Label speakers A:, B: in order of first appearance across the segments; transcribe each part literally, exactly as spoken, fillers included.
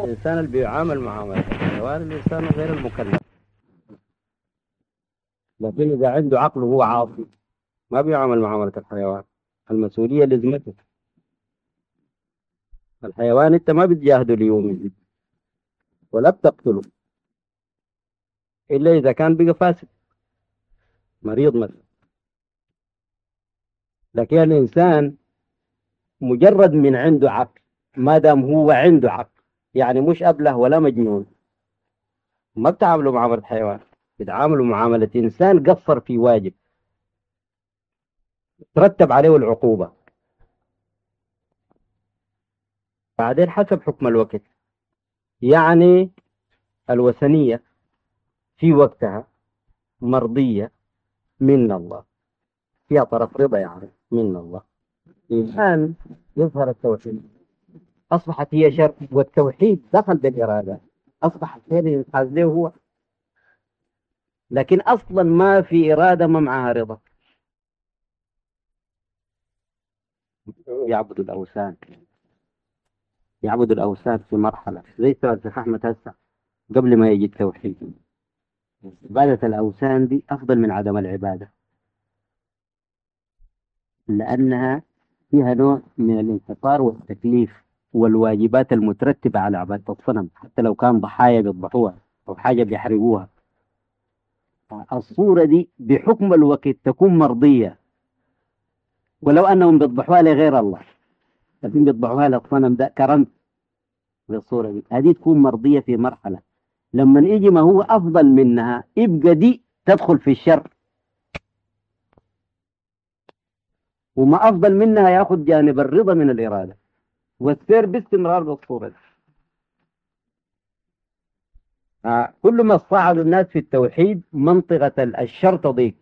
A: الإنسان اللي بيعامل معاملة الحيوان الإنسان غير المكلف، لكن إذا عنده عقل وهو عاصي ما بيعامل معاملة الحيوان، المسؤولية لزمته. الحيوان أنت ما بتجاهده ليومه ولا بتقتله إلا إذا كان بقى فاسد مريض مثلا، لكن الإنسان مجرد من عنده عقل، ما دام هو عنده عقل يعني مش أبله ولا مجنون، ما بتعاملوا معاملة حيوان، بتعاملوا معاملة إنسان قصر في واجب ترتب عليه العقوبة. بعدين حسب حكم الوقت، يعني الوثنية في وقتها مرضية من الله، فيها طرف رضا يعني من الله. الآن يظهر التوحيد، أصبحت هي شر، والتوحيد دخل بالإرادة، أصبح الخير ينقاذ له هو، لكن أصلا ما في إرادة ما معها رضا. يعبد الأوثان، يعبد الأوثان في مرحلة زي سؤال الشيخ أحمد هسه قبل ما يجي التوحيد. عبادة الأوثان دي أفضل من عدم العبادة، لأنها فيها نوع من الانحصار والتكليف والواجبات المترتبة على عبادة الصنم، حتى لو كان ضحايا بيذبحوها أو حاجة بيحرقوها. الصورة دي بحكم الوقت تكون مرضية، ولو أنهم بيذبحوها لغير الله، لكن بيذبحوها للصنم ده كرمز بالصورة دي، هذه تكون مرضية في مرحلة. لما يجي ما هو أفضل منها يبقى دي تدخل في الشر، وما أفضل منها يأخذ جانب الرضا من الإرادة والسير باستمرار بالصورة دي. آه كل ما صعد الناس في التوحيد منطقة الشر تضيق،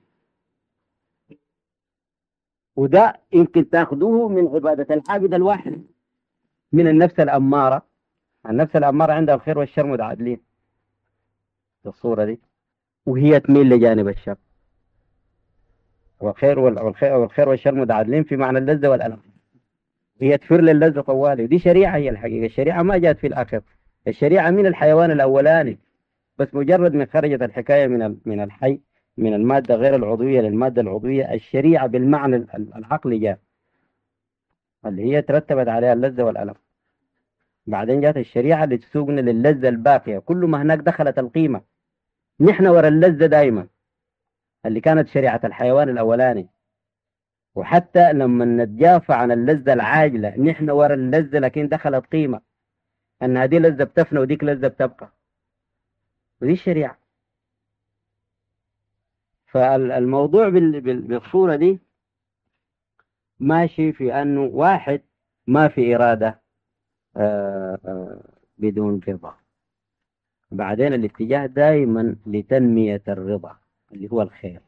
A: وده يمكن تأخذوه من عبادة العابد الواحد من النفس الأمارة. النفس الأمارة عندها الخير والشر متعادلين في الصورة دي، وهي تميل لجانب الشر، والخير والخير والخير والشر متعادلين في معنى اللذة والألم، هي تفر للذة طوالي. ودي شريعة، هي الحقيقة الشريعة ما جاءت في الآخر، الشريعة من الحيوان الأولاني، بس مجرد من خرجت الحكاية من من الحي من المادة غير العضوية للمادة العضوية، الشريعة بالمعنى العقلي جاء اللي هي ترتبت عليها اللذة والألم. بعدين جاءت الشريعة اللي تسوقنا للذة الباقية، كل ما هناك دخلت القيمة. نحن ورا اللذة دائما اللي كانت شريعة الحيوان الأولاني، وحتى لما نتجافى عن اللذة العاجلة نحن ورا اللذة، لكن دخلت قيمة أن هذه لذة بتفنى وديك لذة بتبقى، ودي الشريعة. فالموضوع بالصورة دي ماشي في أنه واحد ما في إرادة آآ آآ بدون رضا. بعدين الاتجاه دائما لتنمية الرضا اللي هو الخير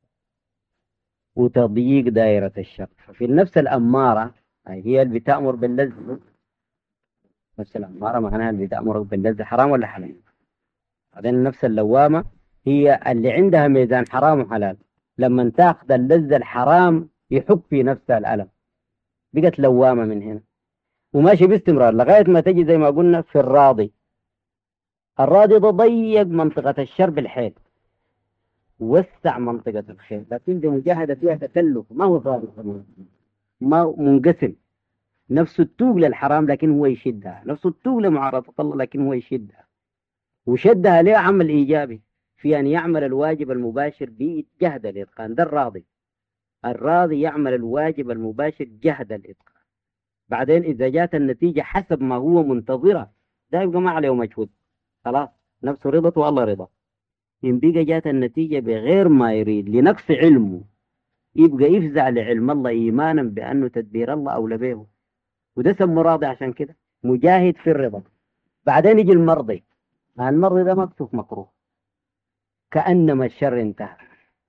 A: وتضييق دائرة الشر. ففي النفس الأمارة هي اللي بتأمر باللذة، النفس الأمارة معناها اللي بتأمر باللذة حرام ولا حلال. بعدين النفس اللوامة هي اللي عندها ميزان حرام وحلال، لما تاخذ اللذة الحرام يحك في نفسها الألم، بقت لوامة من هنا وماشي باستمرار لغاية ما تجي زي ما قلنا في الراضي. الراضي ده ضيق منطقة الشر بالحيل، وسع منطقة الخير، لكن دي مجاهدة فيها تكلف، ما هو راضي، ما منقسم. نفسه التوب للحرام لكن هو يشدها، نفسه التوب لمعارضة الله لكن هو يشدها، وشدها ليه عمل إيجابي في أن يعمل الواجب المباشر بجهد الإتقان. ده الراضي، الراضي يعمل الواجب المباشر جهد الإتقان. بعدين إذا جات النتيجة حسب ما هو منتظرة ده يبقى ما عليه مجهود، خلاص نفسه رضت والله رضا. إن بقى جات النتيجة بغير ما يريد لنقص علمه يبقى يفزع لعلم الله إيمانا بأنه تدبير الله أولى به، وده سمى راضي. عشان كده مجاهد في الرضا. بعدين يجي المرضي، المرضي ده مكتوف مكروه كأنما الشر انتهى،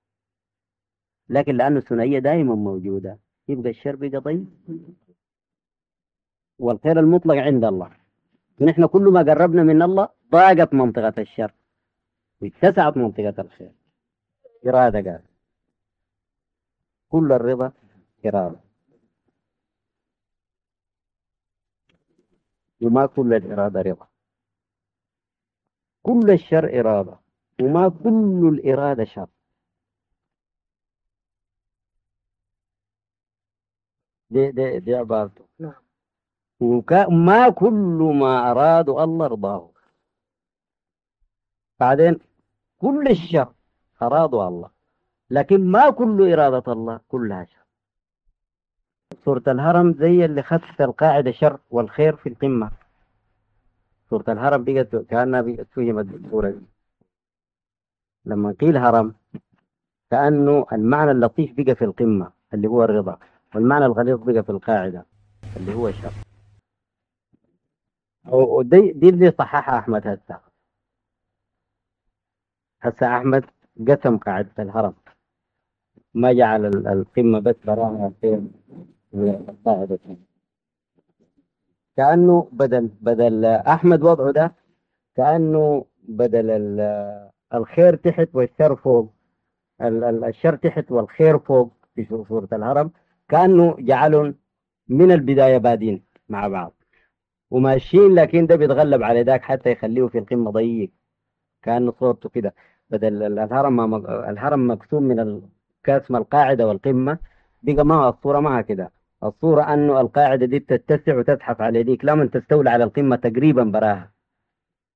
A: لكن لأنه الثنائية دائما موجودة يبقى الشر بقى ضيق والخير المطلق عند الله. ونحن كل ما قربنا من الله ضاقت منطقة الشر واتسعت منطقة الخير. إرادة قال كل الرضا إرادة، وما كل الإرادة رضا. كل الشر إرادة، وما كل الإرادة شر. دي دي دي عبارته.
B: نعم.
A: وما كل ما أرادوا الله رضاه. بعدين كل الشر أرادوا الله، لكن ما كل إرادة الله كلها شر. سورة الهرم زي اللي خدت القاعدة شر والخير في القمة. سورة الهرم بقت كأنها بقت فهمت بالصورة دي. لما قيل هرم كأنه المعنى اللطيف بقى في القمة اللي هو الرضا، والمعنى الغليظ بقى في القاعدة اللي هو الشر. ودي دي اللي صححها أحمد هسه. هسه أحمد قسم قاعدة الهرم، ما جعل ال- القمة بس براها خير والقاعدة. كأنه بدل بدل أحمد وضعه ده، كأنه بدل ال- الخير تحت والشر فوق، ال- ال- الشر تحت والخير فوق في سورة الهرم، كأنه جعلهم من البداية بادين مع بعض وماشيين، لكن ده بيتغلب على ذاك حتى يخليه في القمة ضيق. كأنه صورته كده، بدل ال- الهرم ما الهرم مقسوم من الكاس ما القاعدة والقمة، بقى ما الصورة ما كده. الصورة أنه القاعدة دي تتسع وتزحف على ديك، لا من تستولى على القمة تقريبا براها.